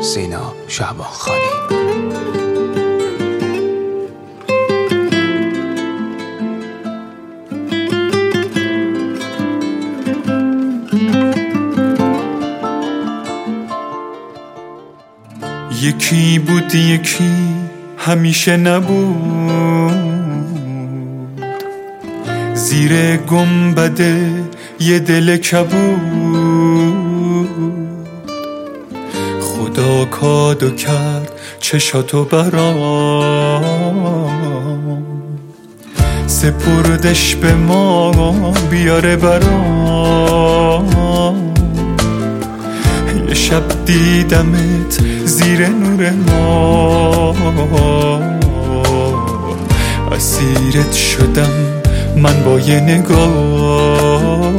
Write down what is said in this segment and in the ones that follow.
سینا شعبانخانی. یکی بود یکی همیشه نبود، زیر گنبد یه دل کبود. خدا کادو کرد چشاتو برام، سپردش به ما بیاره برام. یه شب دیدمت زیر نور ما، اسیرت شدم من با یه نگاه.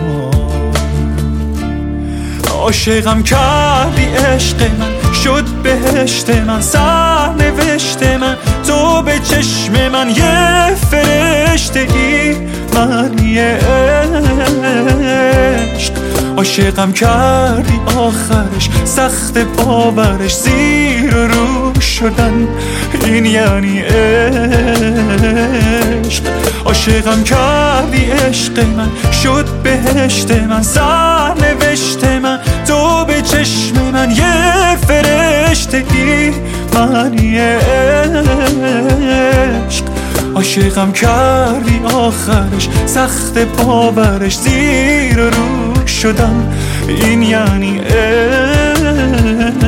عاشقم کردی عشق من، شد بهشت من، سرنوشت من. تو به چشم من یه فرشته ای، من یه عشق. عاشقم کردی آخرش سخت باورش، زیر و رو شدن این یعنی عشق. عاشقم کردی عشق من، شد بهشت من، سرنوشت من. تو به چشم من یه فرشته ای، من یه عشق. عاشقم کردی آخرش سخت باورش، زیر و رو شدم این یعنی عشق.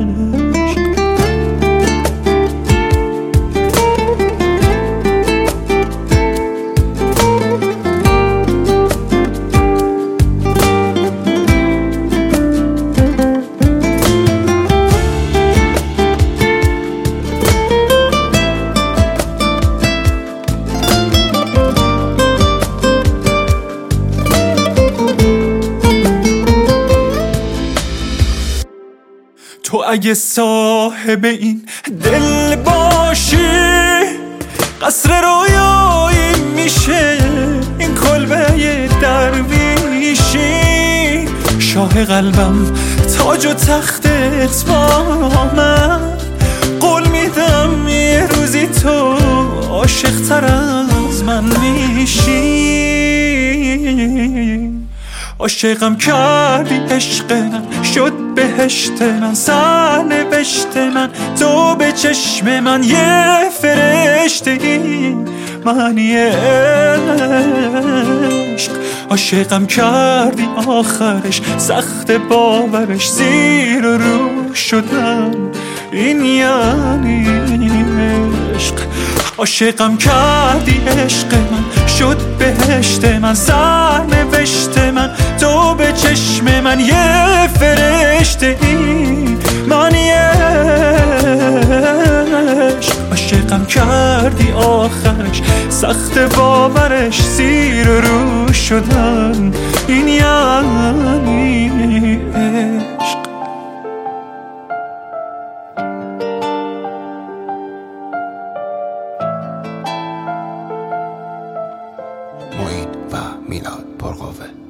تو اگه صاحب این دل باشی، قصر رویایی میشه این کلبه درویشی. شاه قلبم تاج و تختت با من، قول میدم یه روزی تو عاشق تر از من میشی. عاشقم کردی عشق من، شد بهشت من، سرنوشت من. تو به چشم من یه فرشته ای، من یه عشق. عاشقم کردی آخرش سخت باورش، زیر و رو شدن این یعنی عشق. عاشقم کردی عشق من، شد بهشت من، سرنوشت من. تو به چشم من یه فرشته ای، من یه عشق. عاشقم کردی آخرش سخت باورش، زیر و رو شدن این یعنی عشق. معین و میلاد پرقوه.